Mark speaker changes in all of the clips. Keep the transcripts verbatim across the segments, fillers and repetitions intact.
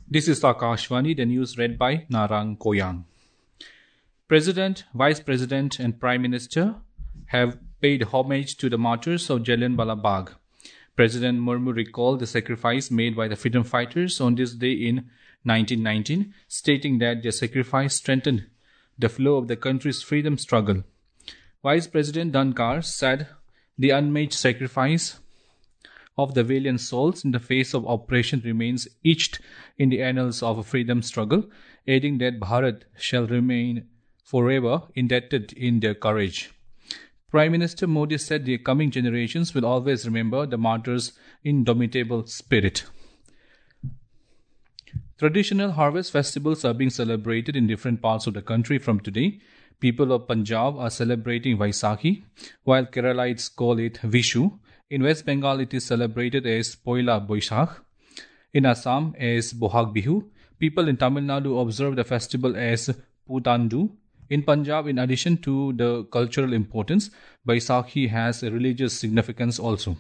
Speaker 1: This is Akashvani, the news read by Narang Koyang. President, Vice President, and Prime Minister have paid homage to the martyrs of Jallianwala Bagh. President Murmu recalled the sacrifice made by the freedom fighters on this day in nineteen nineteen, stating that their sacrifice strengthened the flow of the country's freedom struggle. Vice President Dhankar said the unmatched sacrifice of the valiant souls in the face of oppression remains etched in the annals of a freedom struggle, adding that Bharat shall remain forever indebted in their courage. Prime Minister Modi said the coming generations will always remember the martyrs' indomitable spirit. Traditional harvest festivals are being celebrated in different parts of the country from today. People of Punjab are celebrating Vaisakhi, while Keralites call it Vishu. In West Bengal, it is celebrated as Poila Boishakh. In Assam, as Bohag Bihu. People in Tamil Nadu observe the festival as Putandu. In Punjab, in addition to the cultural importance, Baisakhi has a religious significance also.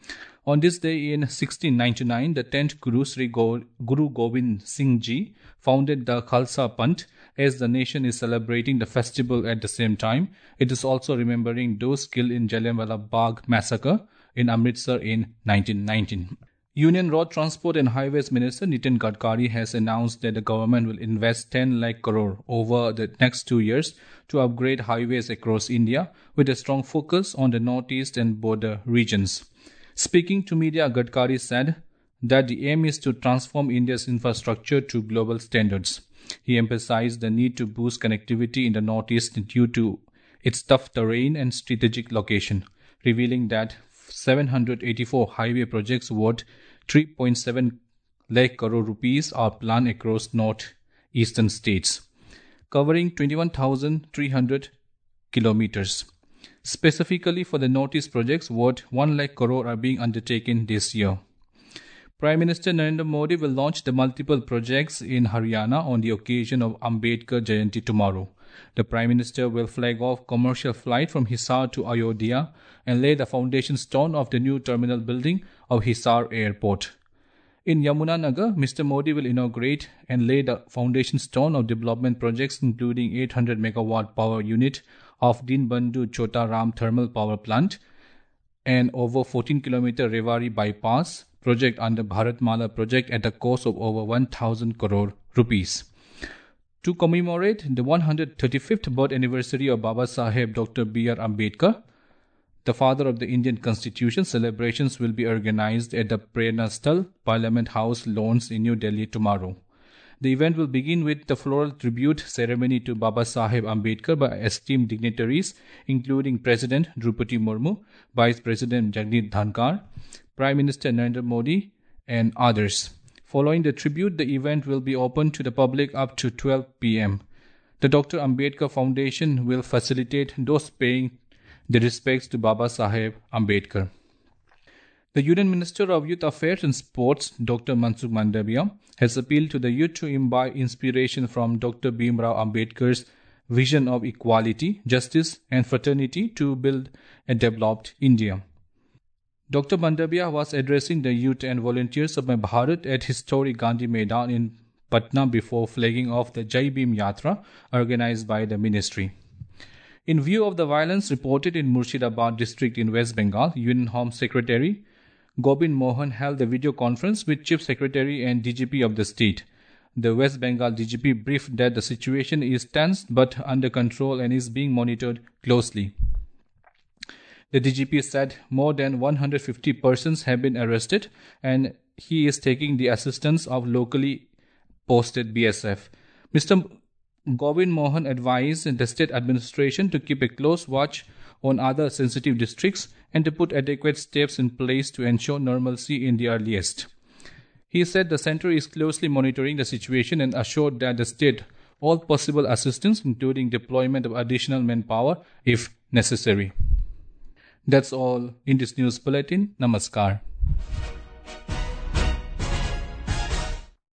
Speaker 1: On this day in sixteen ninety-nine, the tenth Guru Sri Go- Guru Gobind Singh Ji founded the Khalsa Panth. As the nation is celebrating the festival at the same time, it is also remembering those killed in Jallianwala Bagh massacre in Amritsar in nineteen nineteen. Union Road Transport and Highways Minister Nitin Gadkari has announced that the government will invest ten lakh crore over the next two years to upgrade highways across India with a strong focus on the northeast and border regions. Speaking to media, Gadkari said that the aim is to transform India's infrastructure to global standards. He emphasized the need to boost connectivity in the northeast due to its tough terrain and strategic location, revealing that seven hundred eighty-four highway projects worth three point seven lakh crore rupees are planned across northeastern states, covering twenty-one thousand three hundred kilometers. Specifically for the northeast projects worth one lakh crore are being undertaken this year. Prime Minister Narendra Modi will launch the multiple projects in Haryana on the occasion of Ambedkar Jayanti tomorrow. The Prime Minister will flag off commercial flight from Hisar to Ayodhya and lay the foundation stone of the new terminal building of Hisar Airport. In Yamunanagar, Mister Modi will inaugurate and lay the foundation stone of development projects including eight hundred megawatt power unit of Dinbandhu Chota Ram thermal power plant and over fourteen kilometer Rewari bypass project under Bharatmala project at a cost of over one thousand crore rupees. To commemorate the one hundred thirty-fifth birth anniversary of Baba Saheb Doctor B R Ambedkar, the father of the Indian Constitution, celebrations will be organized at the Prerna Sthal, Parliament House, Lawns in New Delhi tomorrow. The event will begin with the floral tribute ceremony to Baba Saheb Ambedkar by esteemed dignitaries including President Draupadi Murmu, Vice President Jagdeep Dhankar, Prime Minister Narendra Modi and others. Following the tribute, the event will be open to the public up to twelve p m The Doctor Ambedkar Foundation will facilitate those paying the respects to Baba Saheb Ambedkar. The Union Minister of Youth Affairs and Sports, Doctor Mansukh Mandaviya, has appealed to the youth to imbibe inspiration from Doctor Bhimrao Ambedkar's vision of equality, justice and fraternity to build a developed India. Doctor Mandaviya was addressing the youth and volunteers of My Bharat at historic Gandhi Maidan in Patna before flagging off the Jai Bhim Yatra organized by the ministry. In view of the violence reported in Murshidabad district in West Bengal, Union Home Secretary Gobind Mohan held a video conference with Chief Secretary and D G P of the state. The West Bengal D G P briefed that the situation is tense but under control and is being monitored closely. The D G P said more than one hundred fifty persons have been arrested and he is taking the assistance of locally posted B S F. Mister Gobind Mohan advised the state administration to keep a close watch on other sensitive districts and to put adequate steps in place to ensure normalcy in the earliest. He said the centre is closely monitoring the situation and assured that the state all possible assistance, including deployment of additional manpower if necessary. That's all in this news bulletin. Namaskar.